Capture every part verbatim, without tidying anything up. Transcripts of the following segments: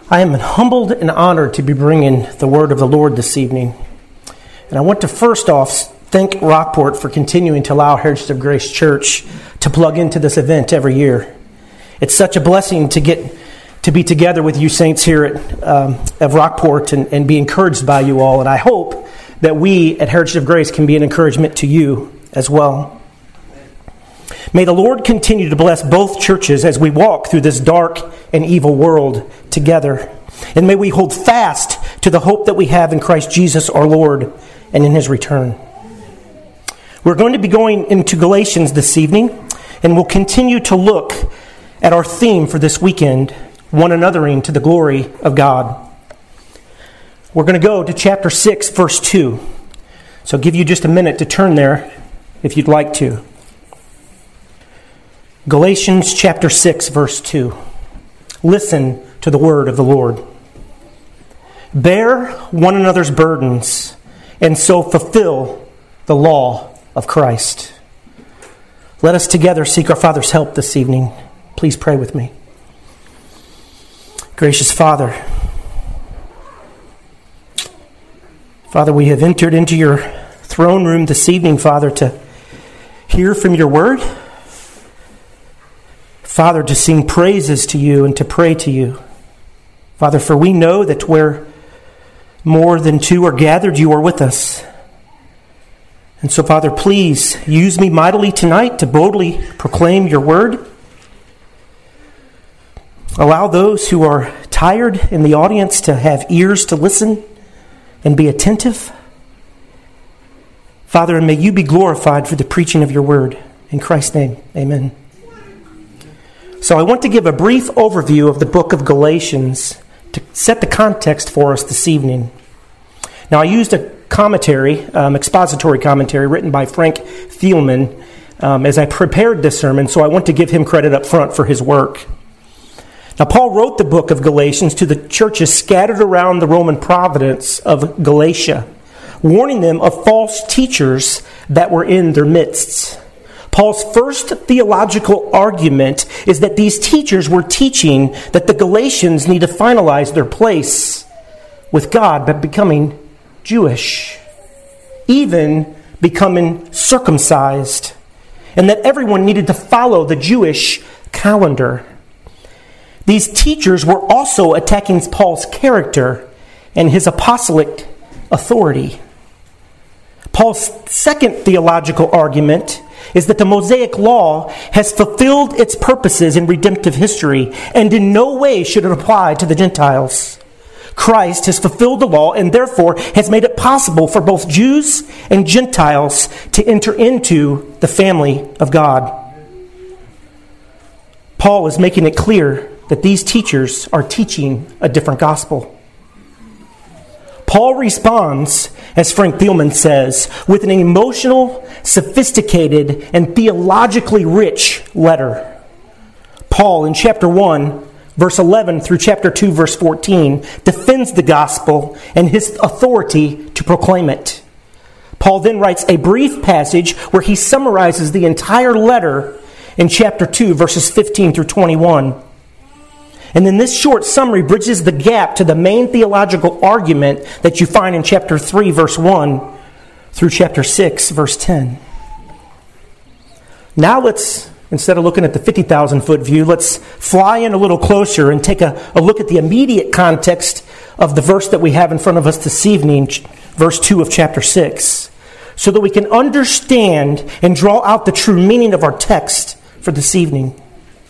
I am humbled and honored to be bringing the word of the Lord this evening. And I want to first off thank Rockport for continuing to allow Heritage of Grace Church to plug into this event every year. It's such a blessing to get to be together with you saints here at, um, at Rockport and, and be encouraged by you all. And I hope that we at Heritage of Grace can be an encouragement to you as well. May the Lord continue to bless both churches as we walk through this dark and evil world together. And may we hold fast to the hope that we have in Christ Jesus our Lord and in His return. We're going to be going into Galatians this evening, and we'll continue to look at our theme for this weekend, one anothering to the glory of God. We're going to go to chapter six, verse two. So I'll give you just a minute to turn there if you'd like to. Galatians chapter six, verse two. Listen to the word of the Lord. Bear one another's burdens, and so fulfill the law of Christ. Let us together seek our Father's help this evening. Please pray with me. Gracious Father, Father, we have entered into your throne room this evening, Father, to hear from your word. Father, to sing praises to you and to pray to you. Father, for we know that where more than two are gathered, you are with us. And so, Father, please use me mightily tonight to boldly proclaim your word. Allow those who are tired in the audience to have ears to listen and be attentive. Father, and may you be glorified for the preaching of your word. In Christ's name, amen. So I want to give a brief overview of the book of Galatians to set the context for us this evening. Now, I used a commentary, um, expository commentary, written by Frank Thielman um, as I prepared this sermon, so I want to give him credit up front for his work. Now, Paul wrote the book of Galatians to the churches scattered around the Roman province of Galatia, warning them of false teachers that were in their midst. Paul's first theological argument is that these teachers were teaching that the Galatians need to finalize their place with God by becoming Jewish, even becoming circumcised, and that everyone needed to follow the Jewish calendar. These teachers were also attacking Paul's character and his apostolic authority. Paul's second theological argument is that the Mosaic Law has fulfilled its purposes in redemptive history, and in no way should it apply to the Gentiles. Christ has fulfilled the law and therefore has made it possible for both Jews and Gentiles to enter into the family of God. Paul is making it clear that these teachers are teaching a different gospel. Paul responds, as Frank Thielman says, with an emotional, sophisticated, and theologically rich letter. Paul, in chapter one, verse eleven through chapter two, verse fourteen, defends the gospel and his authority to proclaim it. Paul then writes a brief passage where he summarizes the entire letter in chapter two, verses fifteen through twenty-one. And then this short summary bridges the gap to the main theological argument that you find in chapter three, verse one, through chapter six, verse ten. Now let's, instead of looking at the fifty thousand foot view, let's fly in a little closer and take a, a look at the immediate context of the verse that we have in front of us this evening, verse two of chapter six, so that we can understand and draw out the true meaning of our text for this evening.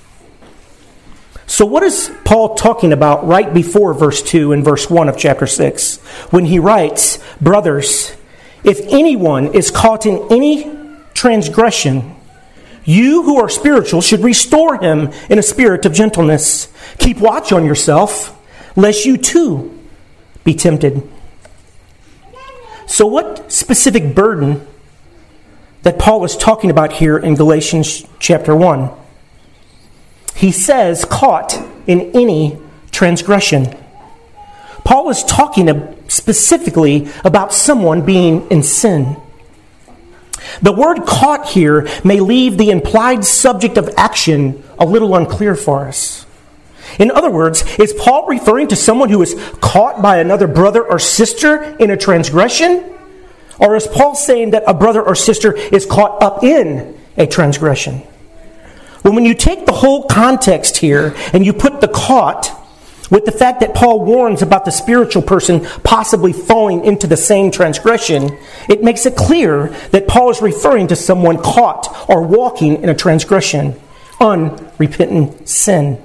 So what is Paul talking about right before verse two and verse one of chapter six when he writes, "Brothers, if anyone is caught in any transgression, you who are spiritual should restore him in a spirit of gentleness. Keep watch on yourself, lest you too be tempted." So what specific burden that Paul is talking about here in Galatians chapter one? He says, caught in any transgression. Paul is talking specifically about someone being in sin. The word caught here may leave the implied subject of action a little unclear for us. In other words, is Paul referring to someone who is caught by another brother or sister in a transgression? Or is Paul saying that a brother or sister is caught up in a transgression? Well, when you take the whole context here and you put the caught with the fact that Paul warns about the spiritual person possibly falling into the same transgression, it makes it clear that Paul is referring to someone caught or walking in a transgression, unrepentant sin.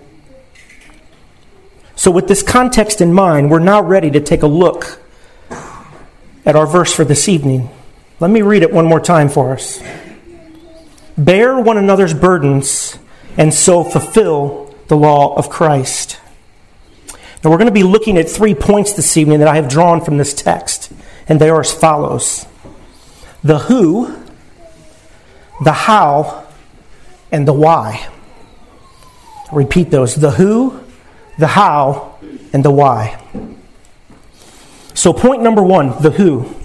So with this context in mind, we're now ready to take a look at our verse for this evening. Let me read it one more time for us. Bear one another's burdens and so fulfill the law of Christ. Now we're going to be looking at three points this evening that I have drawn from this text, and they are as follows: the who, the how, and the why. I'll repeat those: the who, the how, and the why. So point number one, the who.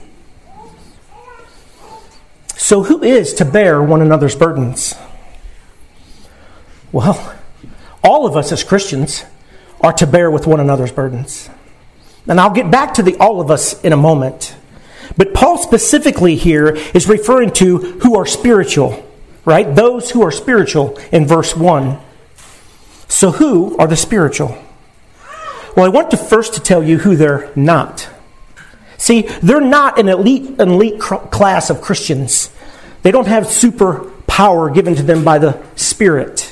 So who is to bear one another's burdens? Well, all of us as Christians are to bear with one another's burdens. And I'll get back to the all of us in a moment. But Paul specifically here is referring to who are spiritual, right? Those who are spiritual in verse one. So who are the spiritual? Well, I want to first to tell you who they're not. See, they're not an elite, an elite class of Christians. They don't have super power given to them by the Spirit.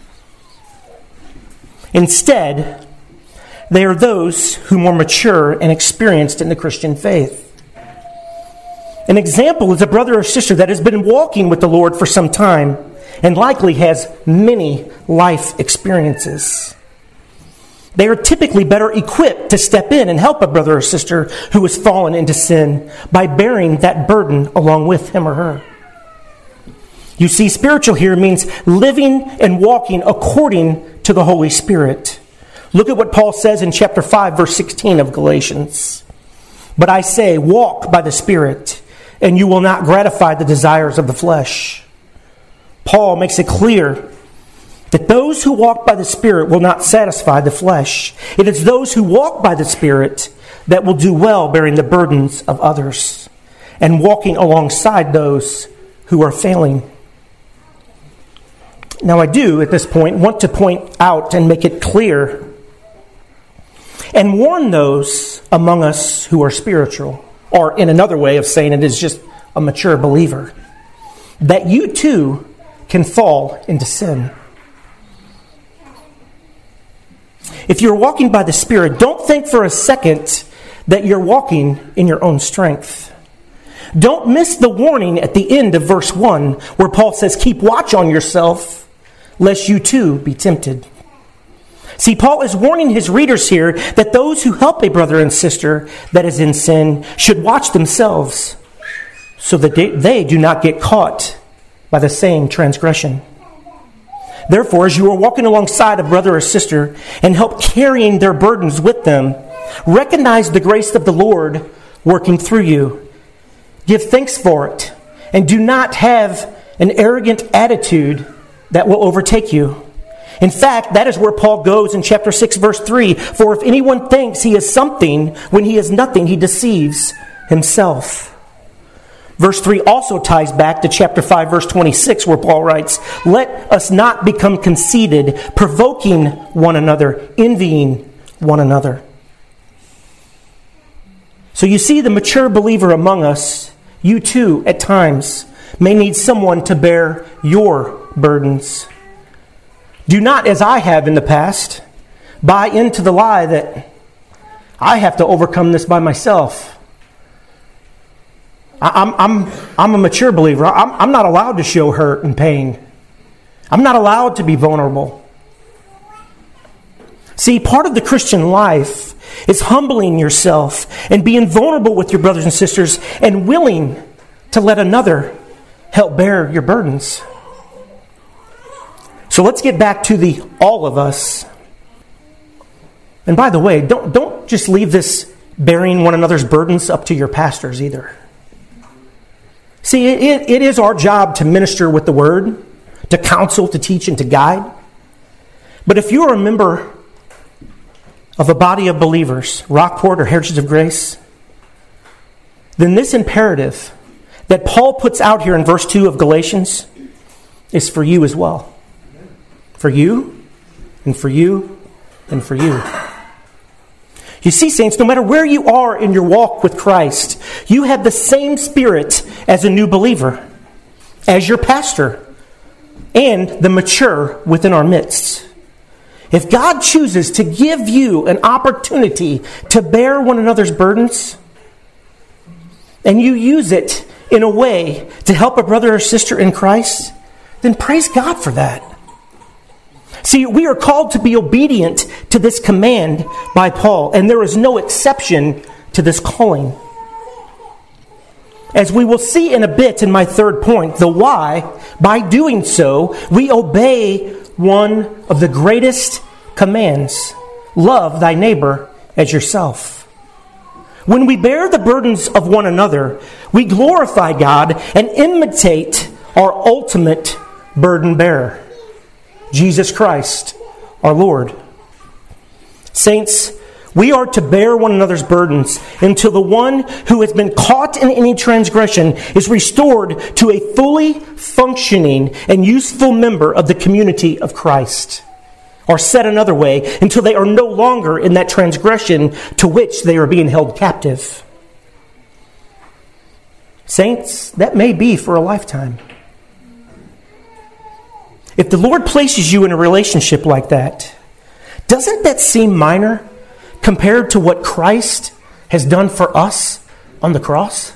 Instead, they are those who are mature and experienced in the Christian faith. An example is a brother or sister that has been walking with the Lord for some time and likely has many life experiences. They are typically better equipped to step in and help a brother or sister who has fallen into sin by bearing that burden along with him or her. You see, spiritual here means living and walking according to the Holy Spirit. Look at what Paul says in chapter five, verse sixteen of Galatians. But I say, walk by the Spirit, and you will not gratify the desires of the flesh. Paul makes it clear that those who walk by the Spirit will not satisfy the flesh. It is those who walk by the Spirit that will do well bearing the burdens of others and walking alongside those who are failing. Now I do, at this point, want to point out and make it clear and warn those among us who are spiritual, or in another way of saying it is just a mature believer, that you too can fall into sin. If you're walking by the Spirit, don't think for a second that you're walking in your own strength. Don't miss the warning at the end of verse one where Paul says, keep watch on yourself, lest you too be tempted. See, Paul is warning his readers here that those who help a brother and sister that is in sin should watch themselves so that they, they do not get caught by the same transgression. Therefore, as you are walking alongside a brother or sister and help carrying their burdens with them, recognize the grace of the Lord working through you. Give thanks for it, and do not have an arrogant attitude that will overtake you. In fact, that is where Paul goes in chapter six, verse three. For if anyone thinks he is something when he is nothing, he deceives himself. Verse three also ties back to chapter five, verse twenty-six, where Paul writes, let us not become conceited, provoking one another, envying one another. So you see, the mature believer among us, you too, at times, may need someone to bear your burdens. Do not, as I have in the past, buy into the lie that I have to overcome this by myself. I'm, I'm, I'm a mature believer. I'm, I'm not allowed to show hurt and pain. I'm not allowed to be vulnerable. See, part of the Christian life is humbling yourself and being vulnerable with your brothers and sisters and willing to let another help bear your burdens. So let's get back to the all of us. And by the way, don't, don't just leave this bearing one another's burdens up to your pastors either. See, it, it is our job to minister with the word, to counsel, to teach, and to guide. But if you are a member of a body of believers, Rockport or Heritage of Grace, then this imperative that Paul puts out here in verse two of Galatians is for you as well. For you, and for you, and for you. You see, saints, no matter where you are in your walk with Christ, you have the same spirit as a new believer, as your pastor, and the mature within our midst. If God chooses to give you an opportunity to bear one another's burdens, and you use it in a way to help a brother or sister in Christ, then praise God for that. See, we are called to be obedient to this command by Paul, and there is no exception to this calling. As we will see in a bit in my third point, the why, by doing so, we obey one of the greatest commands. Love thy neighbor as yourself. When we bear the burdens of one another, we glorify God and imitate our ultimate burden bearer, Jesus Christ, our Lord. Saints, we are to bear one another's burdens until the one who has been caught in any transgression is restored to a fully functioning and useful member of the community of Christ. Or said another way, until they are no longer in that transgression to which they are being held captive. Saints, that may be for a lifetime. If the Lord places you in a relationship like that, doesn't that seem minor compared to what Christ has done for us on the cross?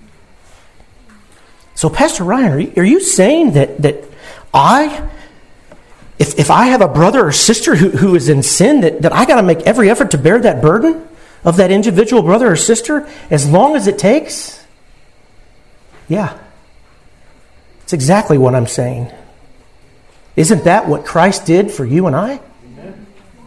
So, Pastor Ryan, are you, are you saying that, that I... If if I have a brother or sister who, who is in sin, that, that I got to make every effort to bear that burden of that individual brother or sister as long as it takes? Yeah. It's exactly what I'm saying. Isn't that what Christ did for you and I? Amen.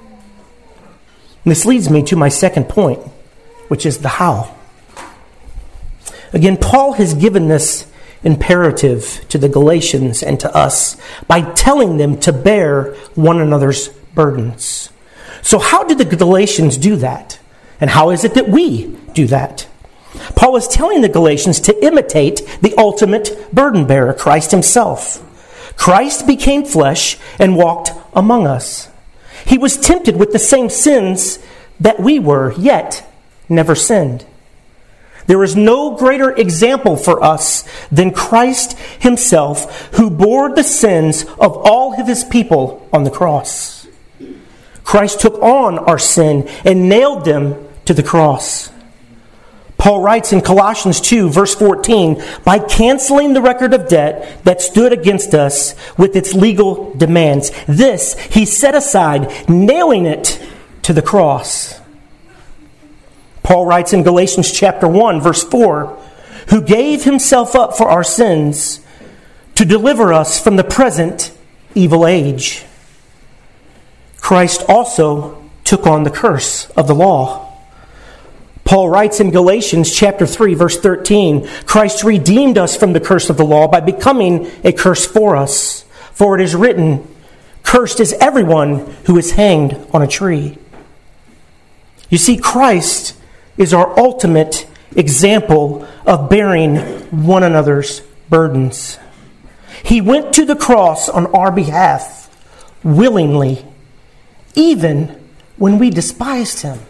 This leads me to my second point, which is the how. Again, Paul has given this imperative to the Galatians and to us by telling them to bear one another's burdens. So how did the Galatians do that? And how is it that we do that? Paul is telling the Galatians to imitate the ultimate burden bearer, Christ himself. Christ became flesh and walked among us. He was tempted with the same sins that we were, yet never sinned. There is no greater example for us than Christ himself, who bore the sins of all of his people on the cross. Christ took on our sin and nailed them to the cross. Paul writes in Colossians two, verse fourteen, by canceling the record of debt that stood against us with its legal demands. This he set aside, nailing it to the cross. Paul writes in Galatians chapter one, verse four, who gave himself up for our sins to deliver us from the present evil age. Christ also took on the curse of the law. Paul writes in Galatians chapter three, verse thirteen, Christ redeemed us from the curse of the law by becoming a curse for us. For it is written, cursed is everyone who is hanged on a tree. You see, Christ is our ultimate example of bearing one another's burdens. He went to the cross on our behalf willingly, even when we despised him.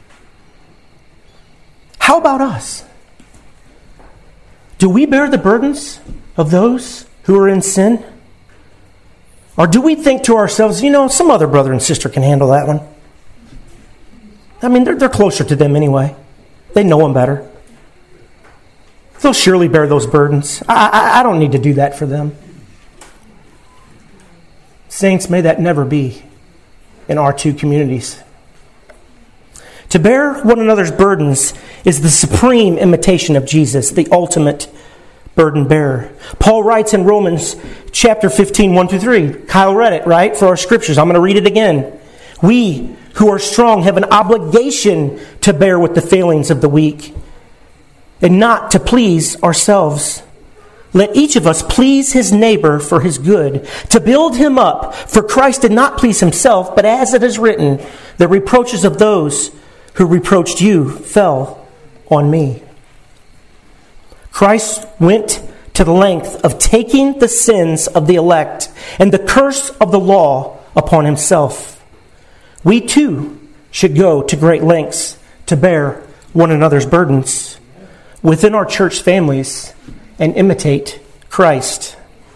How about us? Do we bear the burdens of those who are in sin? Or do we think to ourselves, you know, some other brother and sister can handle that one? I mean, they're, they're closer to them anyway. They know them better. They'll surely bear those burdens. I, I, I don't need to do that for them. Saints, may that never be in our two communities. To bear one another's burdens is the supreme imitation of Jesus, the ultimate burden bearer. Paul writes in Romans chapter fifteen, one through three. Kyle read it, right, for our scriptures. I'm going to read it again. We who are strong have an obligation to bear with the failings of the weak and not to please ourselves. Let each of us please his neighbor for his good, to build him up. For Christ did not please himself, but as it is written, the reproaches of those who reproached you fell on me. Christ went to the length of taking the sins of the elect and the curse of the law upon himself. We too should go to great lengths to bear one another's burdens within our church families and imitate Christ.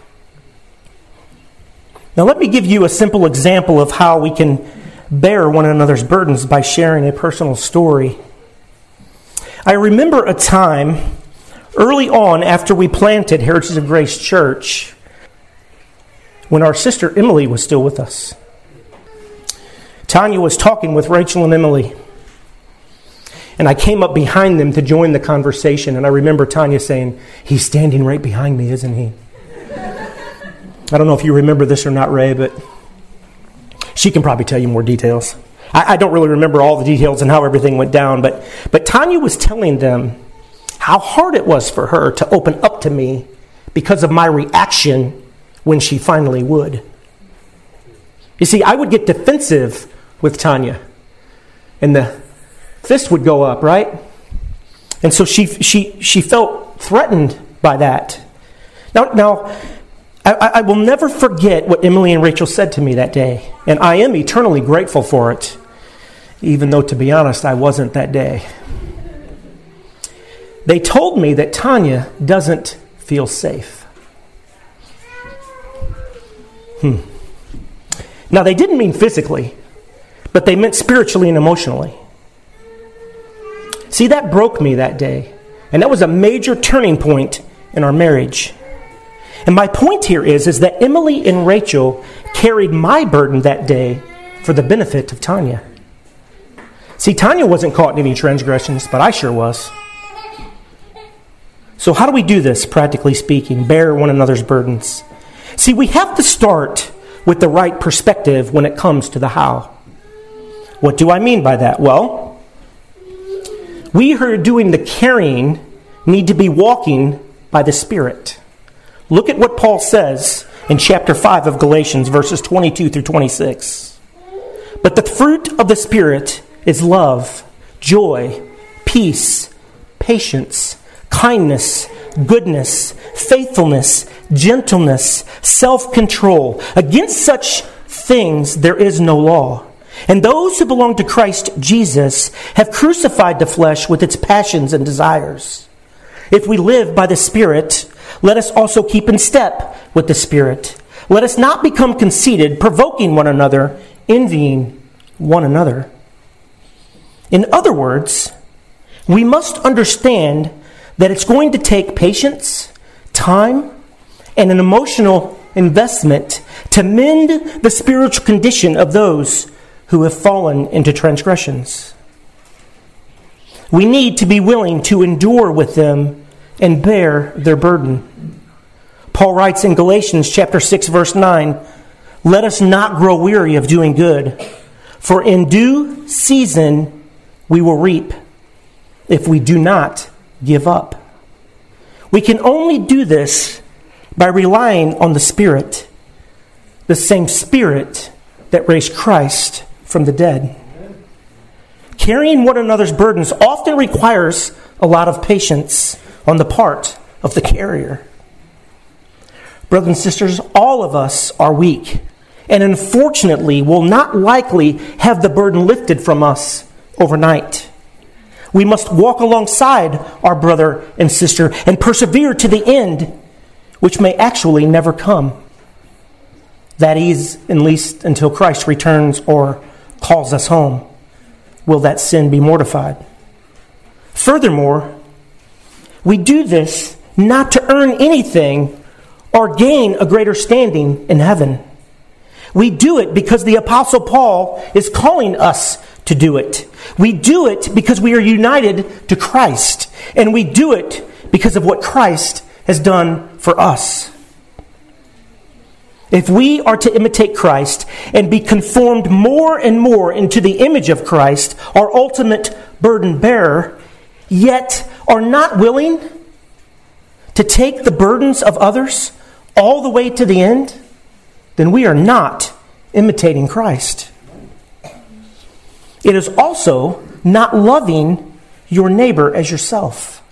Now let me give you a simple example of how we can bear one another's burdens by sharing a personal story. I remember a time early on after we planted Heritage of Grace Church when our sister Emily was still with us. Tanya was talking with Rachel and Emily, and I came up behind them to join the conversation, and I remember Tanya saying, "He's standing right behind me, isn't he?" I don't know if you remember this or not, Ray, but she can probably tell you more details. I, I don't really remember all the details and how everything went down, but, but Tanya was telling them how hard it was for her to open up to me because of my reaction when she finally would. You see, I would get defensive with Tanya, and the fist would go up, right? And so she she she felt threatened by that. Now, now I, I will never forget what Emily and Rachel said to me that day, and I am eternally grateful for it, even though, to be honest, I wasn't that day. They told me that Tanya doesn't feel safe. Hmm. Now, they didn't mean physically, but they meant spiritually and emotionally. See, that broke me that day, and that was a major turning point in our marriage. And my point here is, is that Emily and Rachel carried my burden that day for the benefit of Tanya. See, Tanya wasn't caught in any transgressions, but I sure was. So how do we do this, practically speaking? Bear one another's burdens. See, we have to start with the right perspective when it comes to the how. What do I mean by that? Well, we who are doing the carrying need to be walking by the Spirit. Look at what Paul says in chapter five of Galatians, verses twenty-two through twenty-six. But the fruit of the Spirit is love, joy, peace, patience, kindness, goodness, faithfulness, gentleness, self-control. Against such things there is no law. And those who belong to Christ Jesus have crucified the flesh with its passions and desires. If we live by the Spirit, let us also keep in step with the Spirit. Let us not become conceited, provoking one another, envying one another. In other words, we must understand that it's going to take patience, time, and an emotional investment to mend the spiritual condition of those who have fallen into transgressions. We need to be willing to endure with them and bear their burden. Paul writes in Galatians chapter six, verse nine, "Let us not grow weary of doing good, for in due season we will reap if we do not give up." We can only do this by relying on the Spirit, the same Spirit that raised Christ from the dead. Carrying one another's burdens often requires a lot of patience on the part of the carrier. Brothers and sisters, all of us are weak, and unfortunately will not likely have the burden lifted from us overnight. We must walk alongside our brother and sister and persevere to the end, which may actually never come. That is, at least until Christ returns or calls us home. Will that sin be mortified? Furthermore, we do this not to earn anything or gain a greater standing in heaven. We do it because the Apostle Paul is calling us to do it. We do it because we are united to Christ. And we do it because of what Christ has done for us. If we are to imitate Christ and be conformed more and more into the image of Christ, our ultimate burden bearer, yet are not willing to take the burdens of others all the way to the end, then we are not imitating Christ. It is also not loving your neighbor as yourself.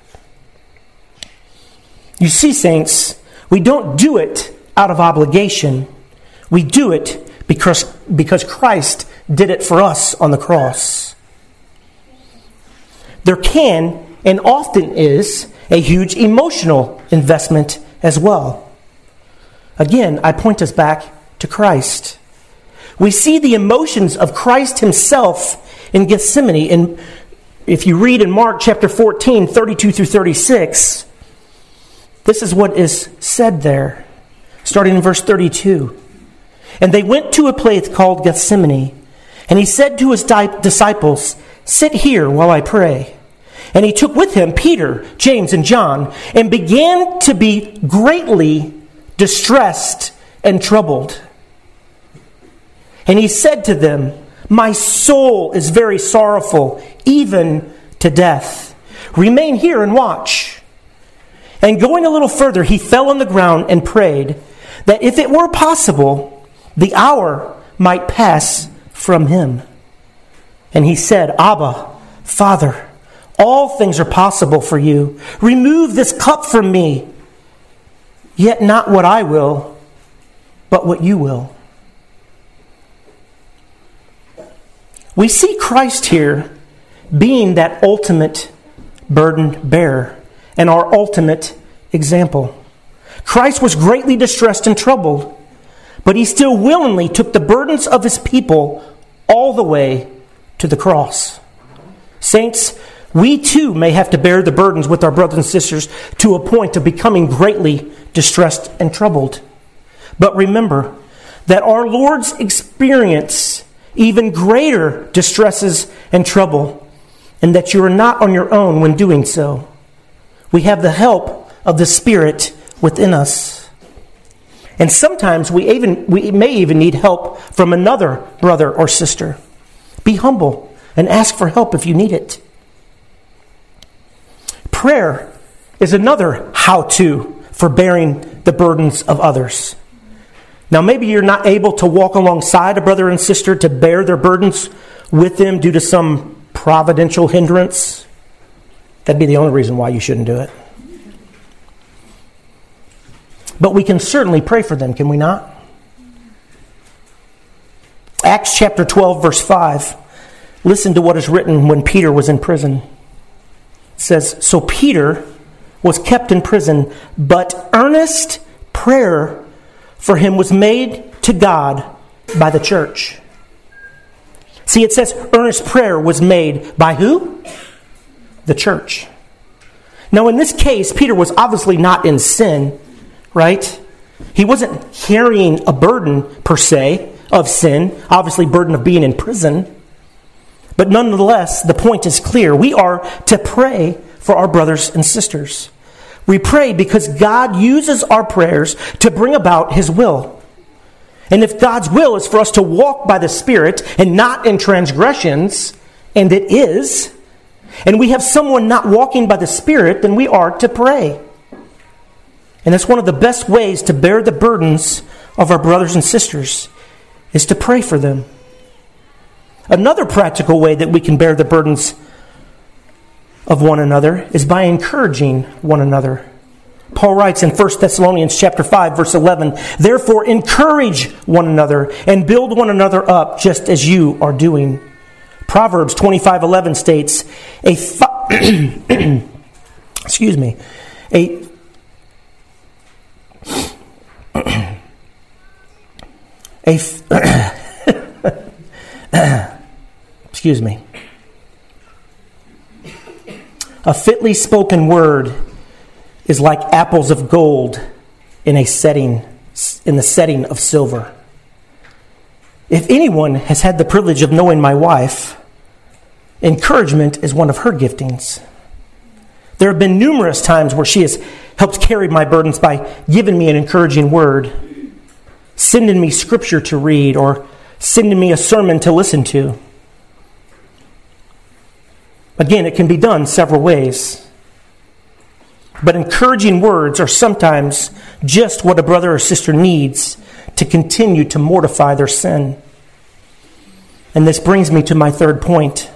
You see, saints, we don't do it out of obligation. We do it because, because Christ did it for us on the cross. There can and often is a huge emotional investment as well. Again, I point us back to Christ. We see the emotions of Christ himself in Gethsemane. And if you read in Mark chapter fourteen, thirty-two through thirty-six, this is what is said there, starting in verse thirty-two. And they went to a place called Gethsemane, and he said to his di- disciples, "Sit here while I pray." And he took with him Peter, James, and John, and began to be greatly distressed and troubled. And he said to them, "My soul is very sorrowful, even to death. Remain here and watch." And going a little further, he fell on the ground and prayed that if it were possible, the hour might pass from him. And he said, "Abba, Father, all things are possible for you. Remove this cup from me. Yet not what I will, but what you will." We see Christ here being that ultimate burden bearer and our ultimate example. Christ was greatly distressed and troubled, but he still willingly took the burdens of his people all the way to the cross. Saints, we too may have to bear the burdens with our brothers and sisters to a point of becoming greatly distressed and troubled. But remember that our Lord's experience even greater distresses and trouble, and that you are not on your own when doing so. We have the help of the Spirit within us. And sometimes we even we may even need help from another brother or sister. Be humble and ask for help if you need it. Prayer is another how-to for bearing the burdens of others. Now, maybe you're not able to walk alongside a brother and sister to bear their burdens with them due to some providential hindrance. That'd be the only reason why you shouldn't do it. But we can certainly pray for them, can we not? Acts chapter twelve, verse five. Listen to what is written when Peter was in prison. It says, "So Peter was kept in prison, but earnest prayer for him was made to God by the church." See, it says earnest prayer was made by who? The church. Now, in this case, Peter was obviously not in sin, right? He wasn't carrying a burden, per se, of sin. Obviously, burden of being in prison. But nonetheless, the point is clear. We are to pray for our brothers and sisters. We pray because God uses our prayers to bring about his will. And if God's will is for us to walk by the Spirit and not in transgressions, and it is, and we have someone not walking by the Spirit, then we are to pray. And that's one of the best ways to bear the burdens of our brothers and sisters, is to pray for them. Another practical way that we can bear the burdens of one another is by encouraging one another. Paul writes in First Thessalonians chapter five, verse eleven, "Therefore encourage one another and build one another up, just as you are doing." Proverbs twenty-five eleven states, "A fi- excuse me, a a excuse me." A fitly spoken word is like apples of gold in a setting, in the setting of silver. If anyone has had the privilege of knowing my wife, encouragement is one of her giftings. There have been numerous times where she has helped carry my burdens by giving me an encouraging word, sending me scripture to read, or sending me a sermon to listen to. Again, it can be done several ways. but encouraging words are sometimes just what a brother or sister needs to continue to mortify their sin. And this brings me to my third point,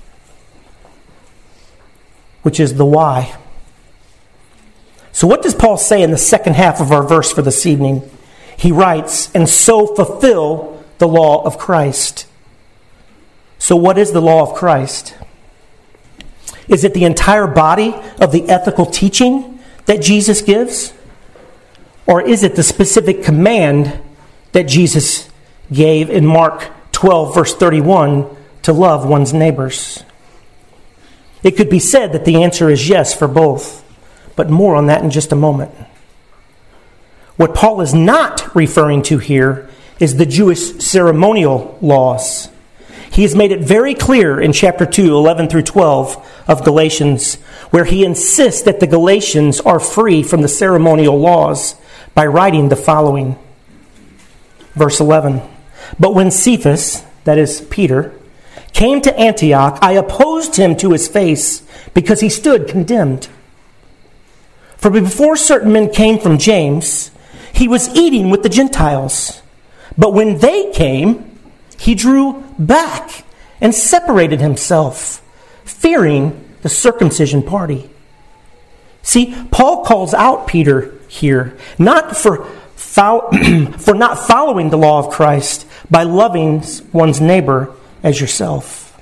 which is the why. So what does Paul say in the second half of our verse for this evening? He writes, "And so fulfill the law of Christ." So what is the law of Christ? Is it the entire body of the ethical teaching that Jesus gives? Or is it the specific command that Jesus gave in Mark twelve, verse thirty-one, to love one's neighbors? It could be said that the answer is yes for both, but more on that in just a moment. What Paul is not referring to here is the Jewish ceremonial laws. He has made it very clear in chapter two, eleven through twelve of Galatians, where he insists that the Galatians are free from the ceremonial laws by writing the following. Verse eleven, "But when Cephas," that is Peter, "came to Antioch, I opposed him to his face because he stood condemned. For before certain men came from James, he was eating with the Gentiles. But when they came, he drew back and separated himself, fearing the circumcision party." See, Paul calls out Peter here, not for fo- for not following the law of Christ by loving one's neighbor as yourself.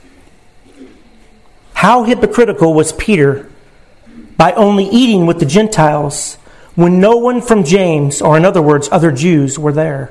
How hypocritical was Peter by only eating with the Gentiles when no one from James, or in other words, other Jews, were there?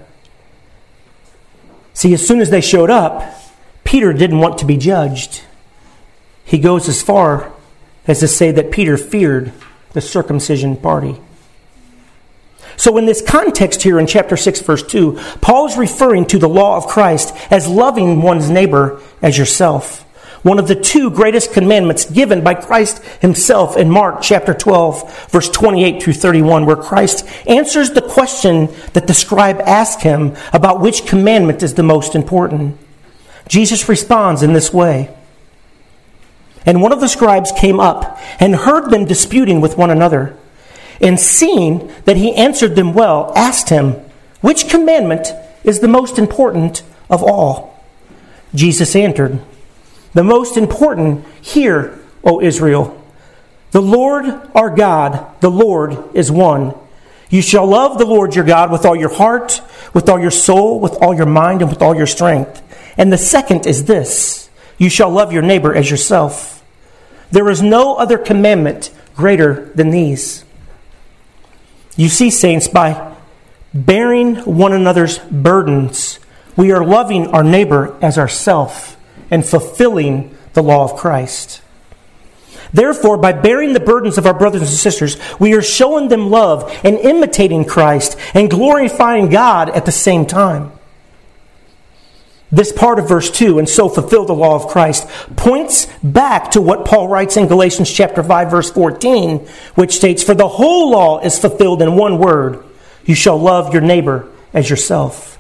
See, as soon as they showed up, Peter didn't want to be judged. He goes as far as to say that Peter feared the circumcision party. So in this context here in chapter six, verse two, Paul is referring to the law of Christ as loving one's neighbor as yourself. One of the two greatest commandments given by Christ himself in Mark chapter twelve, verse twenty-eight through thirty-one, where Christ answers the question that the scribe asked him about which commandment is the most important. Jesus responds in this way. "And one of the scribes came up and heard them disputing with one another, and seeing that he answered them well, asked him, 'Which commandment is the most important of all?' Jesus answered, 'The most important, hear, O Israel. The Lord our God, the Lord is one. You shall love the Lord your God with all your heart, with all your soul, with all your mind, and with all your strength. And the second is this, you shall love your neighbor as yourself. There is no other commandment greater than these.'" You see, saints, by bearing one another's burdens, we are loving our neighbor as ourself and fulfilling the law of Christ. Therefore, by bearing the burdens of our brothers and sisters, we are showing them love and imitating Christ and glorifying God at the same time. This part of verse two, "and so fulfill the law of Christ," points back to what Paul writes in Galatians chapter five, verse fourteen, which states, "For the whole law is fulfilled in one word, you shall love your neighbor as yourself."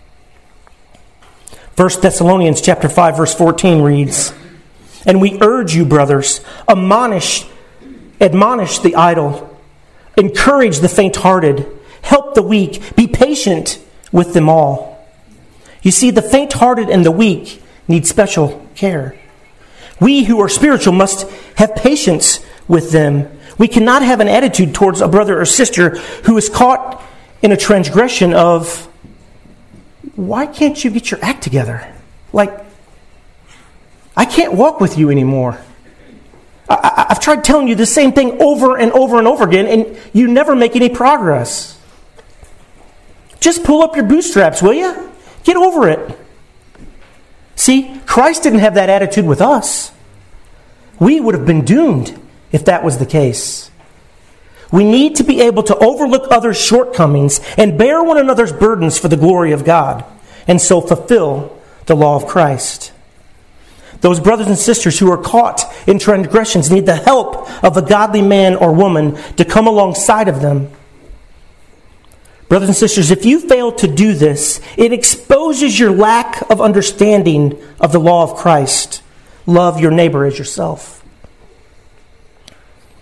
First Thessalonians chapter five, verse fourteen reads, "And we urge you, brothers, admonish, admonish the idle, encourage the faint-hearted, help the weak, be patient with them all." You see, the faint-hearted and the weak need special care. We who are spiritual must have patience with them. We cannot have an attitude towards a brother or sister who is caught in a transgression of, "Why can't you get your act together? Like, I can't walk with you anymore. I, I, I've tried telling you the same thing over and over and over again, and you never make any progress. Just pull up your bootstraps, will you? Get over it." See, Christ didn't have that attitude with us. We would have been doomed if that was the case. We need to be able to overlook others' shortcomings and bear one another's burdens for the glory of God, and so fulfill the law of Christ. Those brothers and sisters who are caught in transgressions need the help of a godly man or woman to come alongside of them. Brothers and sisters, if you fail to do this, it exposes your lack of understanding of the law of Christ. Love your neighbor as yourself.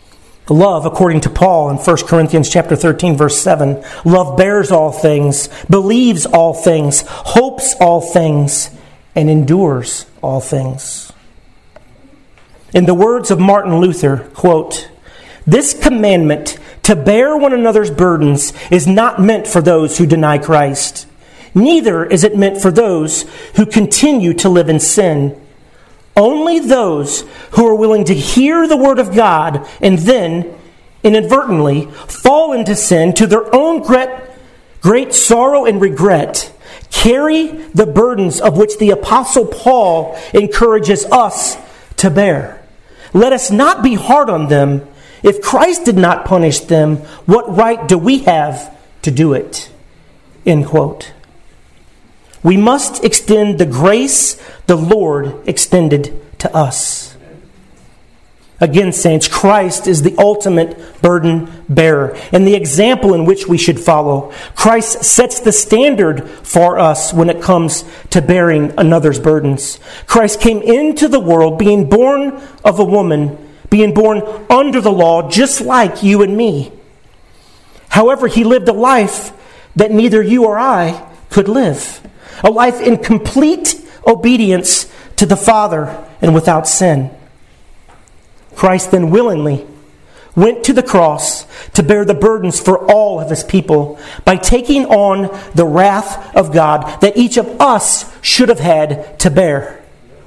Love, according to Paul in First Corinthians chapter thirteen, verse seven, love bears all things, believes all things, hopes all things, and endures all things. In the words of Martin Luther, quote, "This commandment to bear one another's burdens is not meant for those who deny Christ. Neither is it meant for those who continue to live in sin. Only those who are willing to hear the word of God and then, inadvertently, fall into sin to their own great, great sorrow and regret, carry the burdens of which the Apostle Paul encourages us to bear. Let us not be hard on them. If Christ did not punish them, what right do we have to do it?" End quote. We must extend the grace the Lord extended to us. Again, saints, Christ is the ultimate burden bearer and the example in which we should follow. Christ sets the standard for us when it comes to bearing another's burdens. Christ came into the world being born of a woman, being born under the law, just like you and me. However, he lived a life that neither you or I could live. A life in complete obedience to the Father and without sin. Christ then willingly went to the cross to bear the burdens for all of his people by taking on the wrath of God that each of us should have had to bear.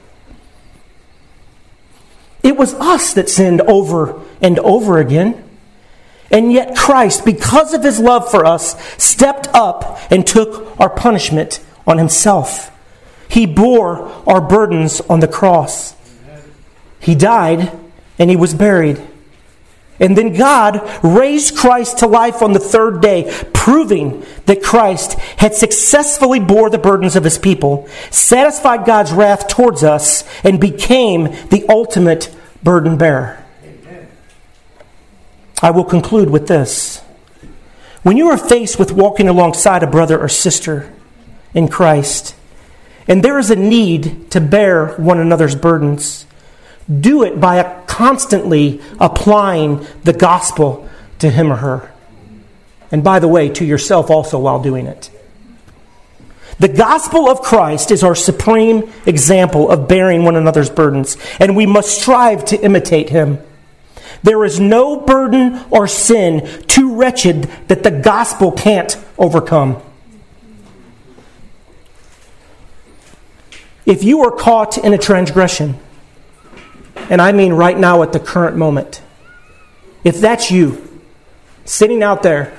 It was us that sinned over and over again. And yet Christ, because of his love for us, stepped up and took our punishment on himself. He bore our burdens on the cross. He died and he was buried. And then God raised Christ to life on the third day, proving that Christ had successfully bore the burdens of his people, satisfied God's wrath towards us, and became the ultimate burden bearer. I will conclude with this. When you are faced with walking alongside a brother or sister in Christ, and there is a need to bear one another's burdens, do it by constantly applying the gospel to him or her. And by the way, to yourself also while doing it. The gospel of Christ is our supreme example of bearing one another's burdens, and we must strive to imitate him. There is no burden or sin too wretched that the gospel can't overcome. If you are caught in a transgression, and I mean right now at the current moment, if that's you, sitting out there,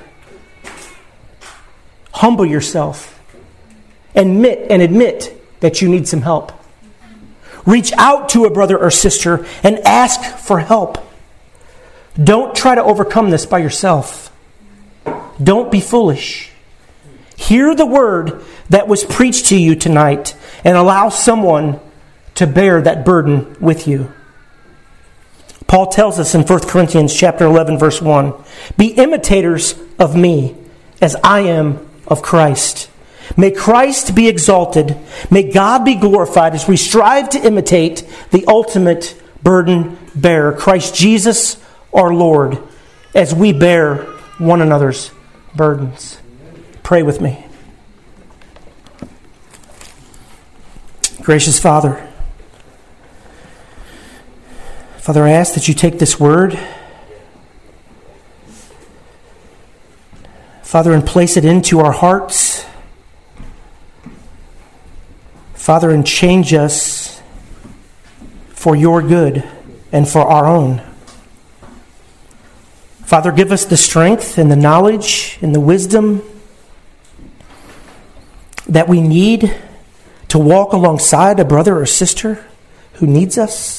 humble yourself, admit and admit that you need some help. Reach out to a brother or sister and ask for help. Don't try to overcome this by yourself. Don't be foolish. Hear the word that was preached to you tonight and allow someone to bear that burden with you. Paul tells us in First Corinthians chapter eleven, verse one, "Be imitators of me as I am of Christ. May Christ be exalted. May God be glorified as we strive to imitate the ultimate burden bearer, Christ Jesus our Lord, as we bear one another's burdens." Pray with me. Gracious Father, Father, I ask that you take this word, Father, and place it into our hearts. Father, and change us for your good and for our own. Father, give us the strength and the knowledge and the wisdom that we need to walk alongside a brother or sister who needs us.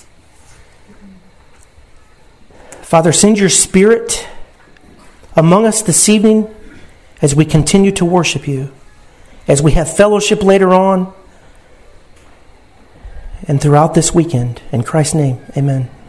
Father, send your Spirit among us this evening as we continue to worship you, as we have fellowship later on, and throughout this weekend. In Christ's name, amen.